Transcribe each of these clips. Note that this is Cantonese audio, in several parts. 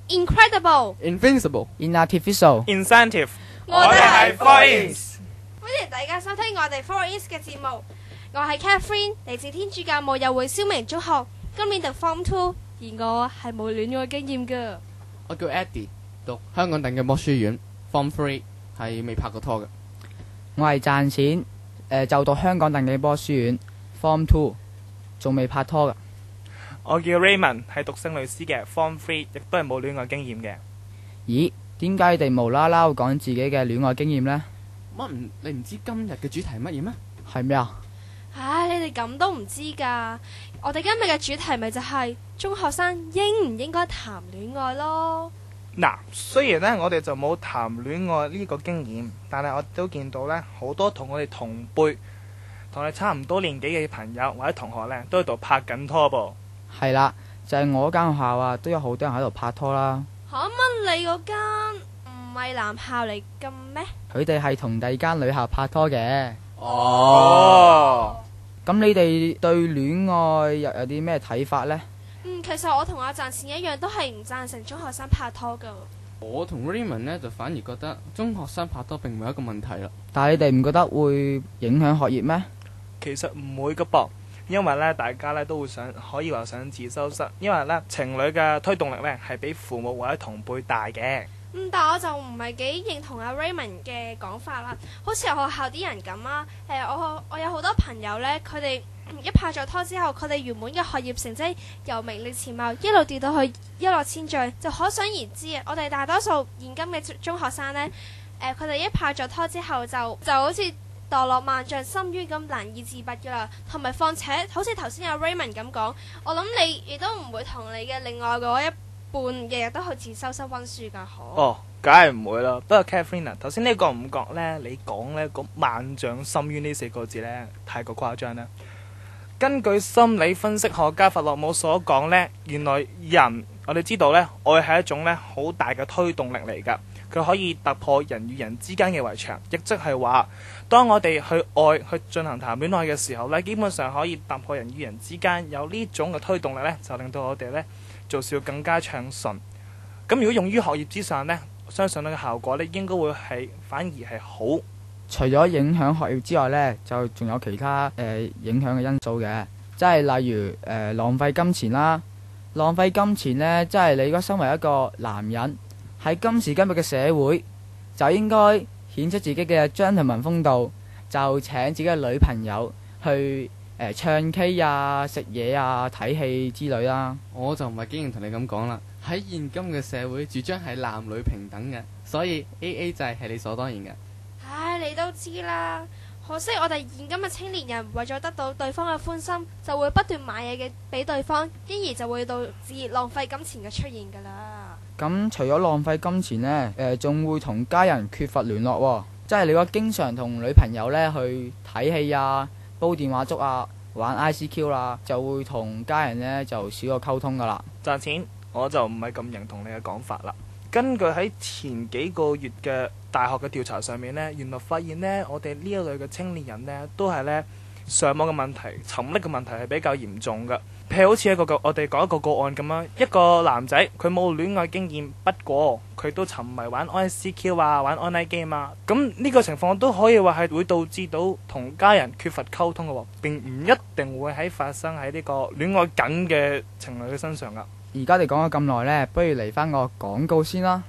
incredible、 invincible、 inartificial、 incentive。 我哋係 Four-Ins。 歡迎大家收聽我哋 Four-Ins 嘅節目。我係 Catherine， 嚟自天主教母幼會蕭明中學，今年讀 Form 2，而我係冇戀愛經驗㗎。 我叫 Eddie， 讀香港鄧嘅魔書院 Form 3，係未拍過拖嘅。 我係賺錢，就讀香港鄧記波書院 Form 2，仲未拍拖㗎。 我叫 Raymond， 係讀聖類斯嘅 Form 3，亦都係冇戀愛經驗嘅。 咦？點解你哋無啦啦會講自己嘅戀愛經驗呢？ 你唔知今日嘅主題係乜嘢咩？ 係咩啊？ 唉，你哋咁都唔知㗎？我哋今日嘅主題咪就係中學生應唔應該談戀愛咯。 嗱，雖然呢，我哋就冇談戀愛呢個經驗，但係我都見到呢，好多同我哋同輩、同我哋差唔多年紀嘅朋友或者同學呢，都喺度拍緊拖噃。 係啦，就係我間學校啊，都有好多人喺度拍拖啦。 嚇乜？你嗰間唔係男校嚟㗎咩？ 佢哋係同第二間女校拍拖嘅。 哦。 咁你哋對戀愛又有啲咩睇法呢？ 其實我同阿賺錢一樣，都係唔贊成中學生拍拖㗎。 我同 Raymond 呢，就反而覺得中學生拍拖並唔係一個問題啦。 但係你哋唔覺得會影響學業咩？ 其實唔會㗎噃，因為呢，大家呢都會可以話想自修室，因為呢，情侶嘅推動力呢係比父母或者同輩大嘅。 但我就唔係幾認同阿 Raymond 嘅講法啦。好似學校啲人咁啊，我有好多朋友呢，佢哋一拍咗拖之後，佢哋原本嘅學業成績由名列前茅一路跌到去一落千丈，就可想而知啊！我哋大多數現今嘅中學生呢，佢哋一拍咗拖之後就好似墮落萬丈深淵咁難以自拔噶啦。同埋況且好似頭先阿 Raymond 咁講，我諗你亦都唔會同你嘅另外嗰一半日日都去自修室溫書㗎， 哦，梗係唔會啦。不過 Catherine 頭先呢個唔覺呢，你講呢個萬丈深淵呢4個字呢，太過誇張啦。根據心理分析學家弗洛姆所講呢，原來我哋知道呢，愛係一種呢好大嘅推動力嚟㗎。佢可以突破人與人之間嘅圍牆，亦即係話，當我哋去愛去進行談戀愛嘅時候呢，基本上可以突破人與人之間有呢種嘅推動力呢，就令到我哋呢做事更加暢順。咁如果用於學業之上呢，相信呢個效果呢應該會反而係好。 除咗影響學業之外呢，就仲有其他影響嘅因素嘅，即係例如浪費金錢啦。浪費金錢呢，即係你如果身為一個男人喺今時今日嘅社會，就應該顯出自己嘅 gentleman 風度，就請自己嘅女朋友去唱 K 啊、食嘢啊、睇戲之類啦。 我就唔係幾認同你咁講啦。喺現今嘅社會，主張係男女平等嘅，所以 AA 制係理所當然嘅。 唉，你都知啦。可惜我哋現今嘅青年人為咗得到對方嘅歡心，就會不斷買嘢嘅俾對方，因而就會導致浪費金錢嘅出現㗎啦。 咁除咗浪費金錢呢，仲會同家人缺乏聯絡喎。即係你話經常同女朋友呢去睇戲啊、煲電話粥啊、玩 ICQ 啦，就會同家人呢就少個溝通㗎啦。 賺錢我就唔係咁認同你嘅講法啦。根據喺前幾個月嘅大學嘅調查上面呢，原來發現呢，我哋呢一類嘅青年人呢，都係呢上網嘅問題、沉溺嘅問題係比較嚴重㗎。譬如好似我哋講一個個案咁樣，一個男仔佢冇戀愛經驗，不過佢都沉迷玩 ICQ 啊、玩 online game 啊，咁呢個情況都可以話係會導致到同家人缺乏溝通嘅喎，並唔一定會發生喺呢個戀愛緊嘅情侶嘅身上㗎。 而家你講咗咁耐呢，不如嚟返個廣告先啦。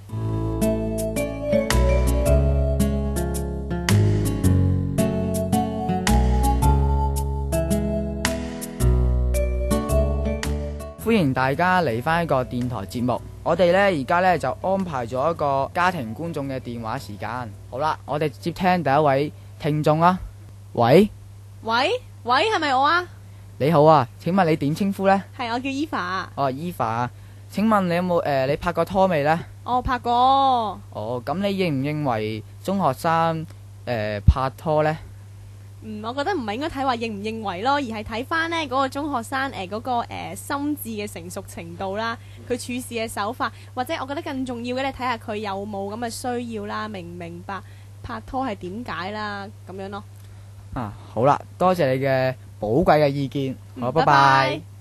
歡迎大家嚟返一個電台節目。我哋呢而家呢就安排咗一個家庭觀眾嘅電話時間。好啦，我哋接聽第一位聽眾啦。喂， 係咪我啊？ 你好啊，請問你點稱呼呢？ 係，我叫 Eva。 哦，Eva，請問你有冇你拍過拖未呢？ 我拍過。 哦，咁你認唔認為中學生拍拖呢？ 我覺得唔係應該睇話認唔認為咯，而係睇翻呢嗰個中學生嗰個心智嘅成熟程度啦，佢處事嘅手法，或者我覺得更重要嘅，你睇下佢有冇咁嘅需要啦，明唔明白拍拖係點解啦，咁樣咯。 好啦，多謝你嘅寶貴嘅意見。好，拜拜。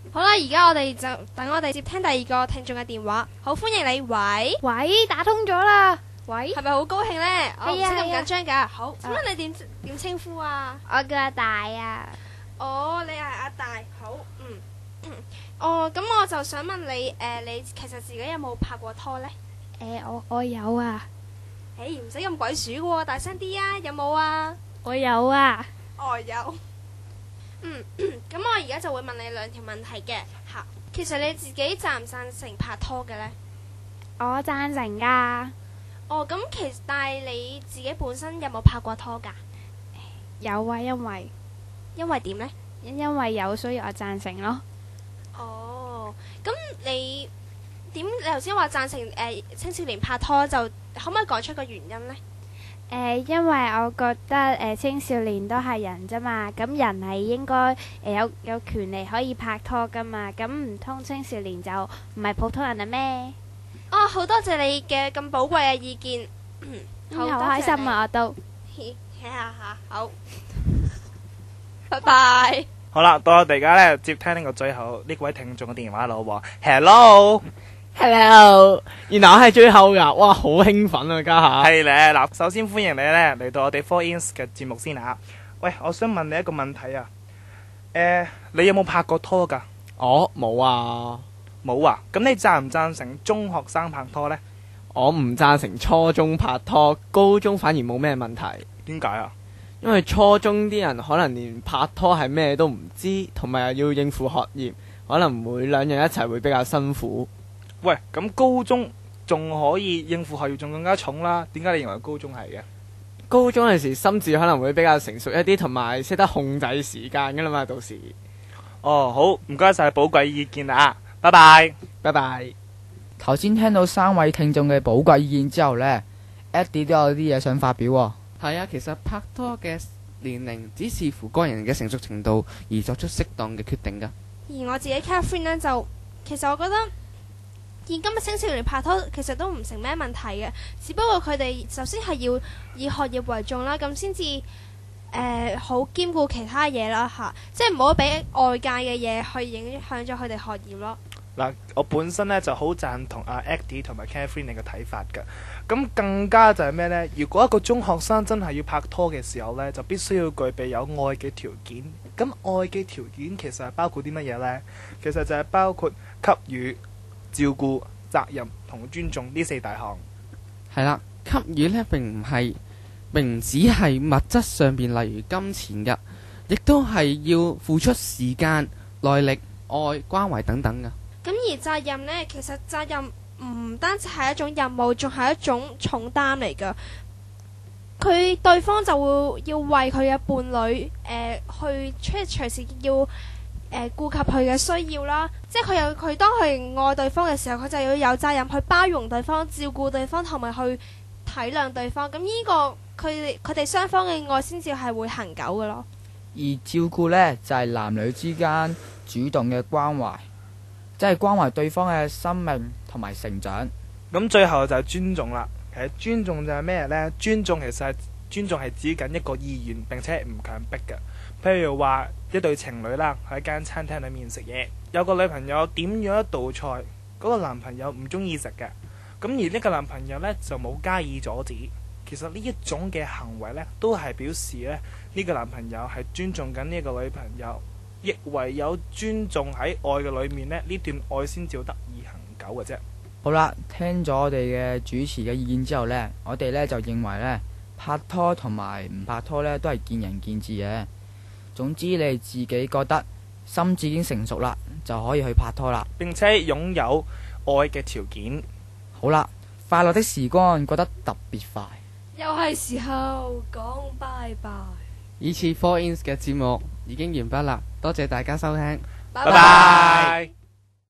好啦，而家我哋就等我哋接聽第二個聽眾嘅電話。好，歡迎你，喂， 喂，打通咗啦！喂， 係咪好高興呢？我唔使咁係啊緊張㗎。好，請問你點稱呼啊？ 我叫阿大啊。 哦，你係阿大，好，哦，咁我就想問你，你其實自己有冇拍過拖呢？ 我有啊， 唔使咁鬼鼠嘅喎，大聲啲啊！有冇啊？ 我有啊。 有。咁我而家就會問你2條問題嘅。嚇，其實你自己贊唔贊成拍拖嘅呢？ 我贊成噶。 哦，咁但係你自己本身有冇拍過拖㗎？ 有啊，因為點呢？ 因為有，所以我贊成咯。 哦，咁你頭先話贊成青少年拍拖，就可唔可以講出個原因呢？ 因為我覺得青少年都係人啫嘛，咁人係應該有權利可以拍拖噶嘛，咁唔通青少年就唔係普通人啦咩？ 哦，好多謝你嘅咁寶貴嘅意見。 好開心啊！我都好，拜拜。 好啦，到我哋而家咧接聽呢個最後呢位聽眾嘅電話啦，好喎。Hello， 原來我係最後噶，哇，好興奮啊，家下。 係咧，嗱，首先歡迎你咧嚟到我哋 4ins 嘅節目先啊。喂，我想問你一個問題啊。你有冇拍過拖噶？ 我冇啊。 冇啊？咁你贊唔贊成中學生拍拖呢？ 我唔贊成初中拍拖，高中反而冇咩問題。 點解啊？ 因為初中啲人可能連拍拖係咩都唔知，同埋又要應付學業，可能會兩樣一齊會比較辛苦。 喂，咁高中仲可以應付學業，仲更加重啦。點解你認為高中係嘅？ 高中嗰時心智可能會比較成熟一啲，同埋識得控制時間噶啦嘛，到時。 哦，好，唔該晒寶貴意見啊！拜拜， 拜拜。 頭先聽到3位聽眾嘅寶貴意見之後呢 Eddie 都有啲嘢想發表喎。 係啊，其實拍拖嘅年齡只視乎個人嘅成熟程度而作出適當嘅決定㗎。 而我自己 Catherine 呢，就其實我覺得現今嘅青少年拍拖其實都唔成咩問題嘅，只不過佢哋首先係要以學業為重啦，咁先至好兼顧其他嘢啦嚇，即係唔好俾外界嘅嘢去影響咗佢哋學業咯。 嗱，我本身咧就好贊同阿 Eddie 同埋 Catherine 你嘅睇法㗎。咁更加就係咩呢？如果一個中學生真係要拍拖嘅時候呢，就必須要具備有愛嘅條件。咁愛嘅條件其實係包括啲乜嘢呢？其實就係包括給予、照顧、責任同尊重呢4大項。 係啦，給予呢並唔只係物質上邊，例如金錢㗎，亦都係要付出時間、耐力、愛、關懷等等㗎。 咁而責任呢，其實責任唔單止係一種任務，仲係一種重擔嚟㗎。對方就會要為佢嘅伴侶去隨時要顧及佢嘅需要啦。即係佢當佢愛對方嘅時候，佢就要有責任去包容對方、照顧對方同埋去體諒對方。咁呢個佢哋雙方嘅愛先至係會恆久嘅咯。 而照顧呢，就係男女之間主動嘅關懷，即係關懷對方嘅生命同埋成長。 咁最後就係尊重啦。其實尊重就係咩呢？尊重尊重係指緊一個意願，並且係唔強迫嘅。譬如話一對情侶啦，喺間餐廳裏面食嘢，有個女朋友點咗一道菜，嗰個男朋友唔中意食嘅，咁而呢個男朋友呢，就冇加以阻止。其實呢一種嘅行為呢，都係表示呢個男朋友係尊重緊呢個女朋友，亦唯有尊重喺愛嘅裏面呢段愛先至得以恆久嘅啫。 好啦，聽咗我哋嘅主持嘅意見之後呢，我哋呢就認為呢，拍拖同埋唔拍拖呢都係見仁見智嘅。總之你自己覺得心智已經成熟啦，就可以去拍拖啦， 並且擁有愛嘅條件。 好啦，快樂的時光過得特別快， 又係時候講拜拜。 呢次4ins 嘅節目已經完畢啦，多謝大家收聽， 拜拜。